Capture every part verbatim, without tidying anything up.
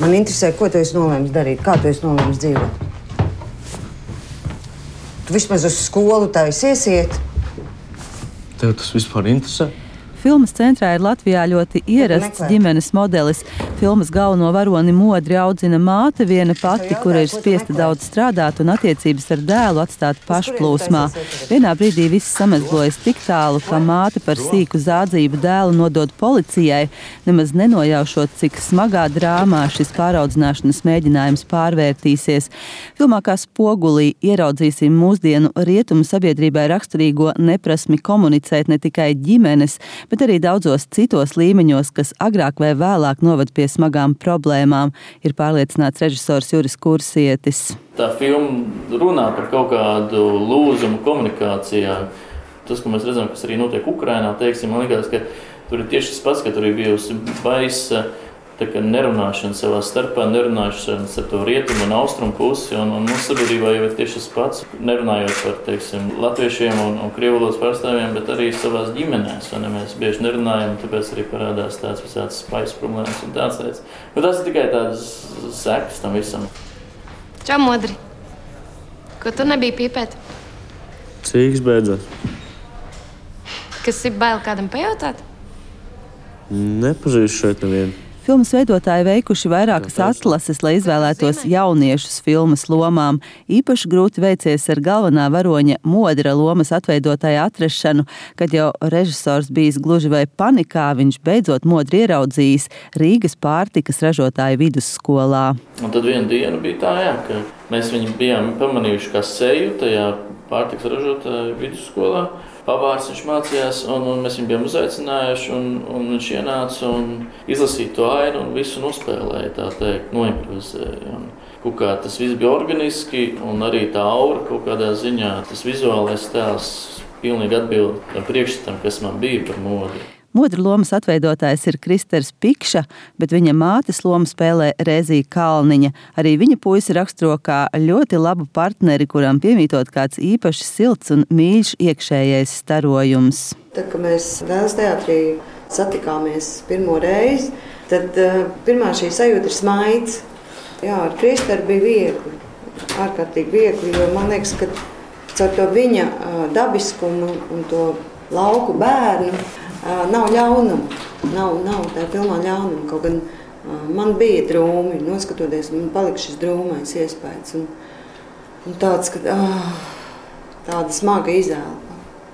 Man interesē, ko tu esi nolēmis darīt, kā tu esi nolēmis dzīvot. Tu vismaz uz skolu taisies iet. Tev tas vispār interesē? Filmas centrā ir Latvijā ļoti ierasts ģimenes modelis. Filmas galveno varoni Modri audzina māte, viena pati, kura ir spiesta daudz strādāt un attiecības ar dēlu atstāt pašplūsmā. Vienā brīdī viss samezglojas tik tālu, ka māte par sīku zādzību dēlu nodod policijai, nemaz nenojaušot, cik smagā drāmā šis pāraudzināšanas mēģinājums pārvērtīsies. Filmā kā spogulī ieraudzīsim mūsdienu rietumu sabiedrībai raksturīgo neprasmi komunicēt ne tikai ģimenes, bet arī daudzos citos līmeņos, kas agrāk vai vēlāk novad pie smagām problēmām, ir pārliecināts režisors Juris Kursietis. Tā filma runā par kaut kādu lūzumu komunikācijā. Tas, ko mēs redzam, kas arī notiek Ukrainā, teiksim, man liekas, ka tur ir tieši tas pats, ka tur ir bijusi baisa tā kā nerunāšana savā starpā, nerunāšana starp to rietumu un austrumu pusi, un, un mūsu sabiedrībā jau ir tieši tas pats, nerunājot par, teiksim, latviešiem un, un krievu valodas pārstāvjiem, bet arī savās ģimenēs, un ja mēs bieži nerunājam, tāpēc arī parādās tāds visāds spaisu problēmas un tāds lietas. Bet tas ir tikai tādas sekas tam visam. Čau, Modri! Ko tu nebija pīpēt? Cīks beidzās. Kas ir bail kādam pajautāt? Nepazīšu šeit nevienu. Filmas veidotāji veikuši vairākas atlases, lai izvēlētos jauniešus filmas lomām. Īpaši grūti veicies ar galvenā varoņa Modra lomas atveidotāja atrašanu, kad jau režisors bijis gluži vai panikā, viņš beidzot Modri ieraudzījis Rīgas pārtikas ražotāju vidusskolā. Un tad viena diena bija tā, jā, ka mēs viņu bijām pamanījuši kā seju tajā pārtikas ražotāju vidusskolā. Pavārs viņš mācījās, un, un mēs viņu bijām uzaicinājuši, un, un viņš ienāca un izlasīja to ainu un visu nospēlēja, tā teikt, noimprovizēja. Un kaut kā tas viss bija organiski, un arī tā aura kaut kādā ziņā, tas vizuālais tēls pilnīgi atbild tam priekšstatam, kas man bija par Modri. Modra lomas atveidotājs ir Kristers Pikša, bet viņa mātes lomu spēlē Rēzija Kalniņa. Arī viņa puisi raksturo kā ļoti labu partneri, kuram piemītot kāds īpaši silts un mīļš iekšējais starojums. Tad, kad mēs Vēles teātrī satikāmies pirmo reizi, tad uh, pirmā šī sajūta ir smaids. Jā, ar Kristeru bija viegli, ārkārtīgi viegli, jo man liekas, ka caur to viņa uh, dabiskumu un to lauku bērnu uh, nav ļaunuma. Nav, nav tā filmā ļaunuma, kaut gan uh, man bija drūmi, noskatoties, man palika šis drūmais iespējas. Un, un tāds, ka uh, tāda smaga izelpa.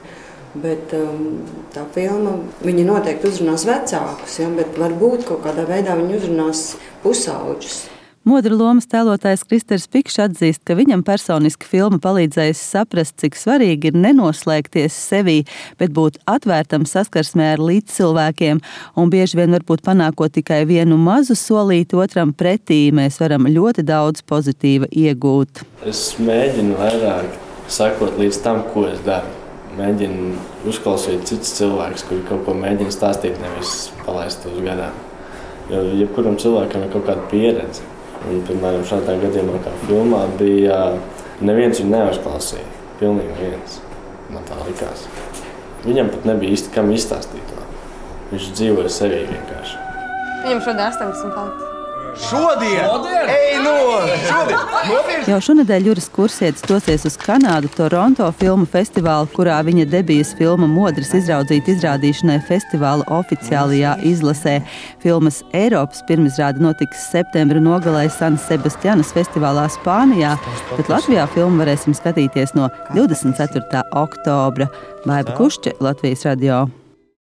Bet um, tā filma, viņa noteikti uzrunās vecākus, ja, bet varbūt kaut kādā veidā viņa uzrunās pusauģus. Modra lomas tēlotājs Kristers Pikšs atzīst, ka viņam personiski filma palīdzējusi saprast, cik svarīgi ir nenoslēgties sevī, bet būt atvērtam saskarsmē ar līdzcilvēkiem, un bieži vien varbūt panākot tikai vienu mazu solīti otram pretī, mēs varam ļoti daudz pozitīva iegūt. Es mēģinu vairāk sakot līdz tam, ko es daru. Mēģinu uzklausīt citus cilvēkus, kuri kaut ko mēģina stāstīt, nevis palaist uz gadām. Jo jebkuram cilvēkam ir kaut kāda pieredze. Un, piemēram, šādā gadījumā, kā filmā, bija neviens viņu neuzklausīja. Pilnīgi neviens. Man tā likās. Viņam pat nebija īsti kam izstāstīt to. Viņš dzīvoja sevī vienkārši. Viņam šodien astoņdesmit palika. Šodien? Ej, no! Šodien! Jau šonedēļ Juris Kursietis dosies uz Kanādu Toronto filmu festivālu, kurā viņa debijas filma Modris izraudzīta izrādīšanai festivāla oficiālajā izlasē. Filmas Eiropas pirmizrāde notiks septembra nogalē San Sebastianas festivālā Spānijā, bet Latvijā filmu varēsim skatīties no divdesmit ceturtā oktobra. Baiba Kušķe, Latvijas radio.